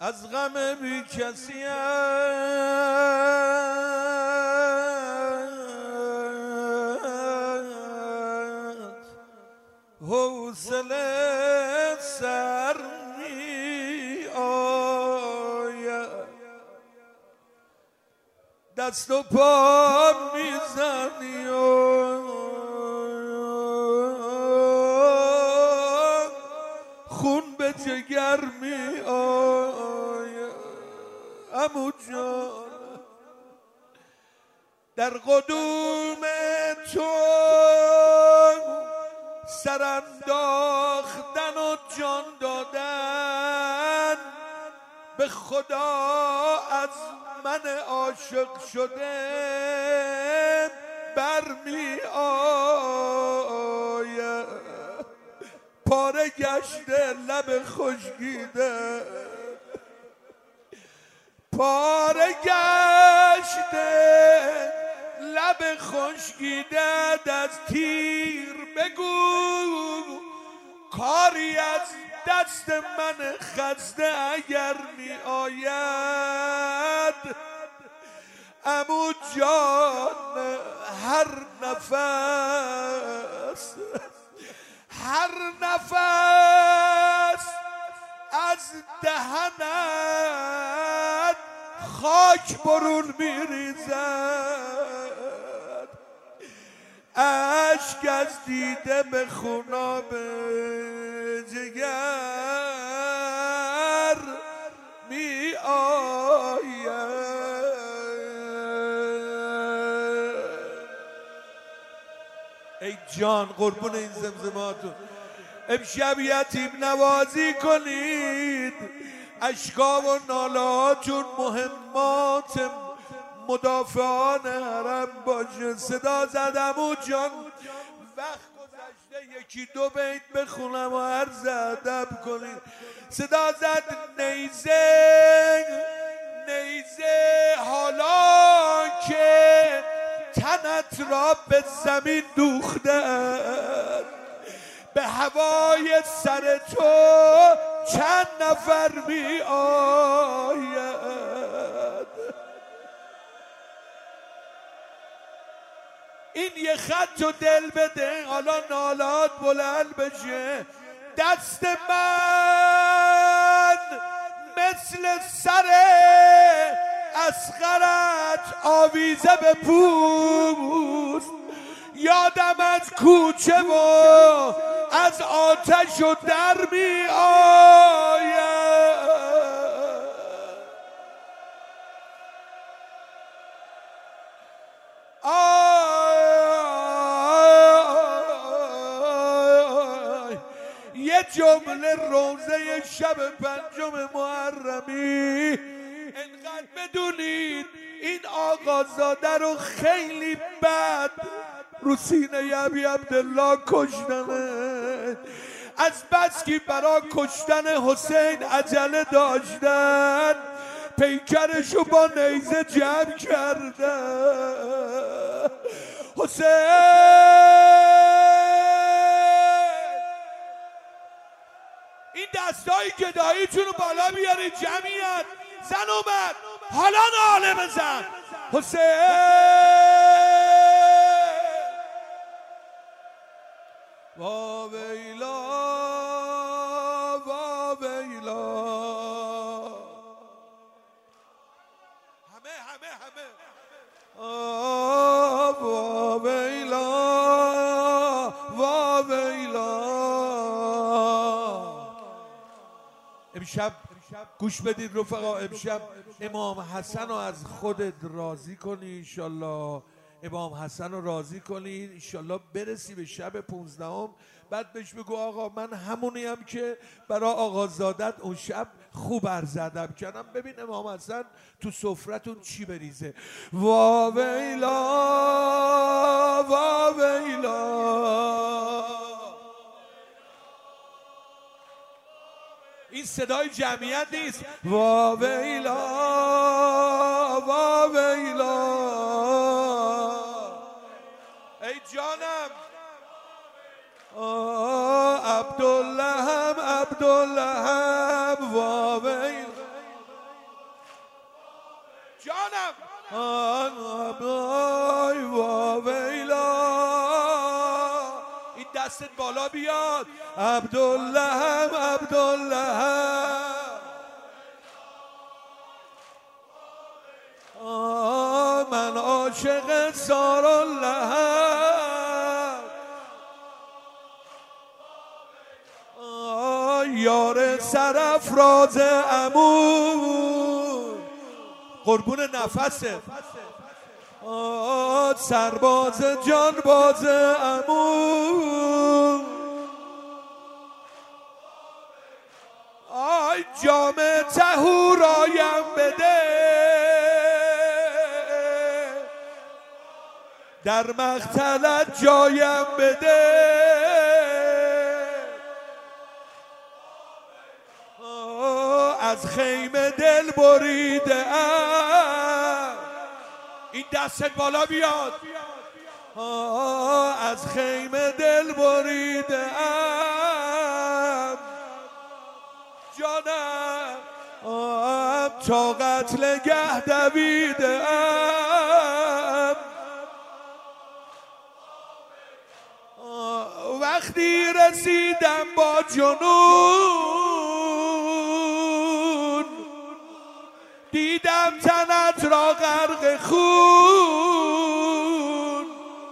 از غم بی کسی حوصله سر می آید، دست و پا میزنی و خون به جگر می آید. عمو جان در قدوم تو سر انداختن و جان دادن، به خدا از من عاشق شده برمی آید. پاره گشته لب خشکیده، پاره گشته لب خشکیده، از تیر بگو کاری از دست من خسته اگر می آید. عمو جان هر نفس از دهنت خاک برون میریزد، اشک از دیده به خوناب جگر می آید. ای جان قربون این زمزماتون، امشب یتیم نوازی کنید، اشکا و نالاتون مهمات مدافعان حرم باشه. صدا زدم و جان وقت گذشته یکی دو بیت بخونم و عرض ادب کنید. صدا زد نیزه حالا که تنت را به زمین دوخته، به هوای سر تو چند نفر می آید. این یه خط و دل بده حالا نالات بلند بشه. دست من مثل سر اصغرت آویزه به پوست، یادم از کوچه و از آتش و در می آید. یه جمله روزه شب 5 محرمی، انقدر بدونید این آقازاده رو خیلی بد رو سینه ابی عبدالله کشتنه. از بس که برا کشتن حسین عجله داشتن، پیکرشو با نیزه جمع کردن. حسین این دستای گداییتون رو بالا بیارید جمعیت. زن اومد حالا ناله بزن. حسین وا ویلا وا ویلا، همه وا ویلا وا ویلا. امشب گوش بدید رفقا، امشب امام حسن رو از خودت راضی کنی انشالله. امام حسن رو راضی کنی انشالله، برسی به شب 15ام. بعد بهش بگو آقا من همونیم که برای آقازادت اون شب خوب عرض ادب کردم، ببین امام حسن تو سفرتون چی بریزه. وا ویلا وا ویلا. این صدای جمعیت نیست. وا ویلا وا ویلا. ای جانم عبدالله هم وا ویلا. این دستت بالا بیاد. عبدالله من عاشق سارالله یار سرافراز عمو قربون نفست سرباز جانباز عمو آی جام طهورایم بده در مقتلت جایم بده از خیمه دل بریده ام این دستت بالا بیاد از خیمه دل بریده ام جانم تا قتل گه دویده ام وقتی رسیدم با جنون دیدم تنت را غرق خون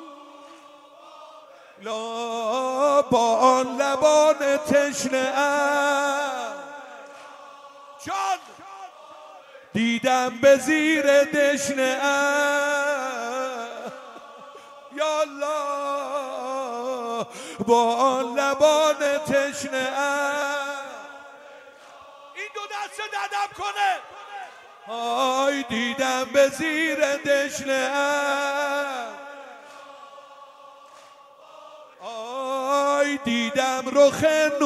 لا با آن لبان تشنه ام جان دیدم به زیر دشنه ام یا الله با آن لبان تشنه ام این دو دست ددم کنه آی دیدم به زیر دشنه ام آی دیدم رخ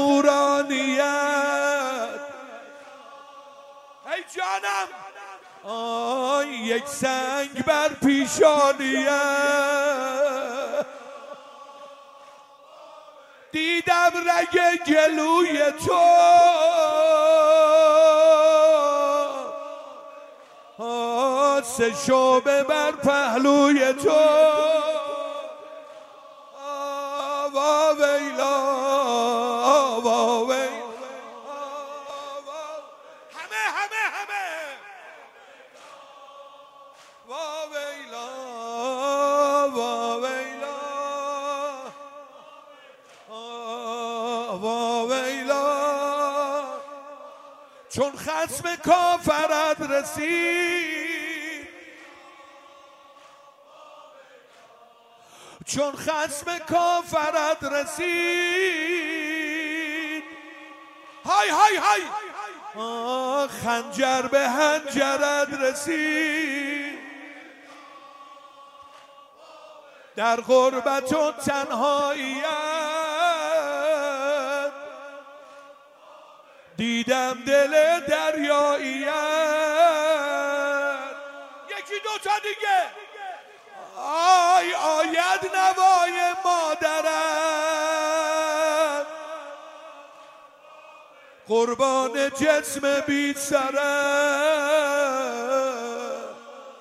نورانیت ای جانم آی یک سنگ بر پیشانیت دیدم رگ گلوی تو سه شعبه بر پهلوی تو وا ویلا وا ویلا همه وا ویلا وا ویلا وا ویلا چون خصم کافرت رسید چون خصم کافرت رسید های های های خنجر به حنجرت رسید در غربت و تنهاییت دیدم دل دریاییت یکی دوتا دیگه آی آید نوای مادرم قربان جسم بی سرم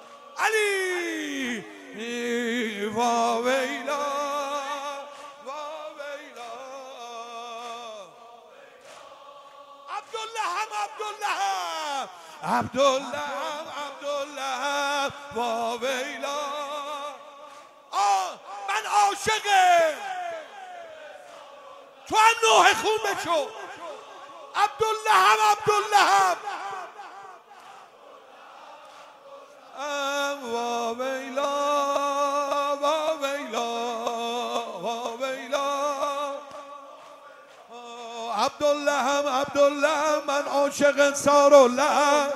علی وا ویلا وا ویلا عبدالله وا ویلا من عاشقه تو هم نوح خون بشو عبدالله وا ویلا وا ویلا وا ویلا عبدالله من عاشق سارالله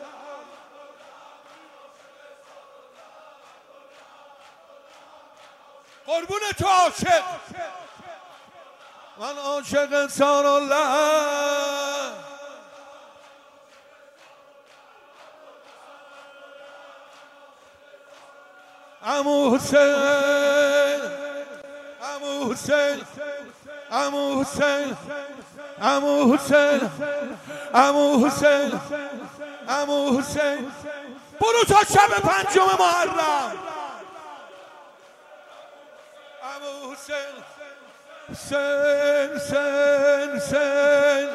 قربون تو عاشق من عاشق سارالله عمو حسین عمو حسین عمو حسین عمو حسین عمو حسین عمو حسین برو تا شب 5 محرم. عمو حسین حسین حسین حسین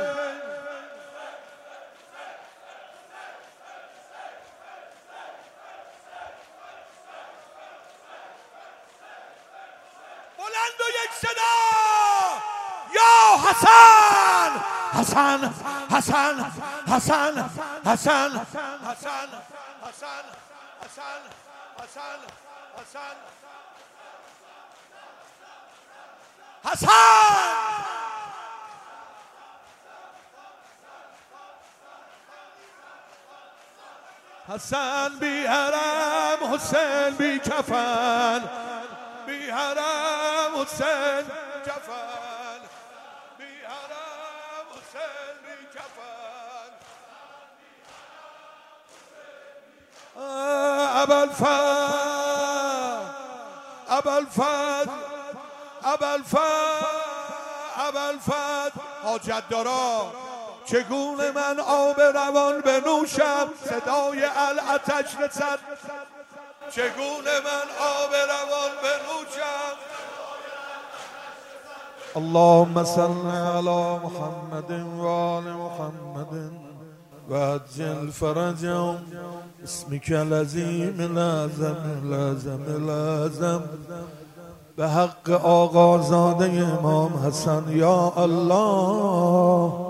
بلند و یک صدا یا حسن حسن حسن حسن حسن حسن حسن حسن حسن حسن حسن حسن حسن بی حرم حسین بی کفن بی حرم حسین کفن بی حرم حسین بی کفن ابوالفضل حاجت دارا چگونه من آب روان بنوشم صدای العطش رسد چگونه من آب روان بنوشم اللهم صل علی محمد و آل محمد و عجل فرجهم اسمك العظیم العظم به حق آقازاده امام حسن یا الله.